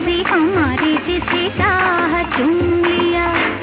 मर्जी हमारी जिसे चाहा चुन लिया।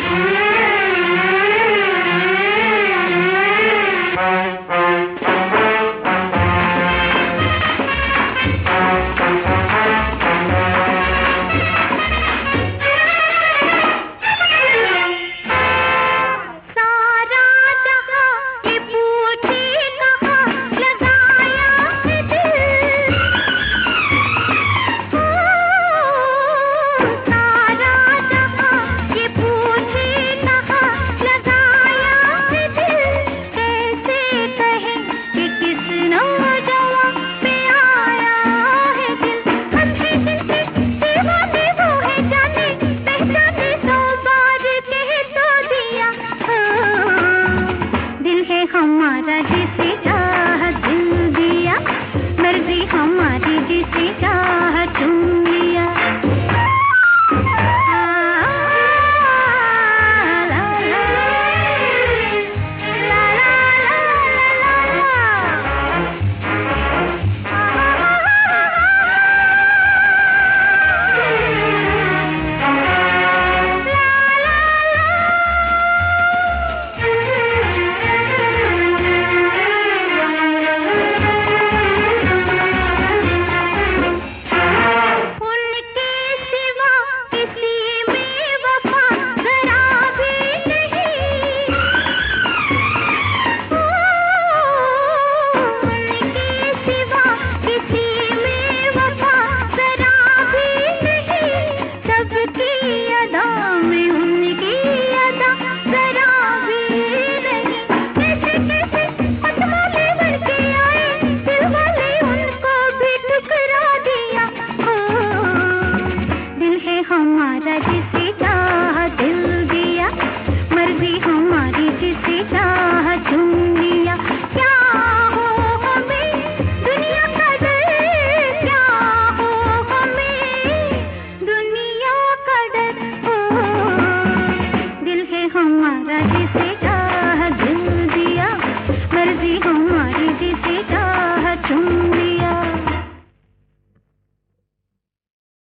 हमारा जिसे चाहा दिल दिया, मर्जी हमारी जिसे चाहा चुन लिया। हमारा जिसे चाहा दिल दिया, मर्जी हमारी जिसे चाहा चुन लिया। क्या हो हमें दुनिया का डर, क्या हो हमें दुनिया का डर। दिल है हमारा जिसे चाहा दिल दिया, मर्जी हमारी जिसे चाहा चुन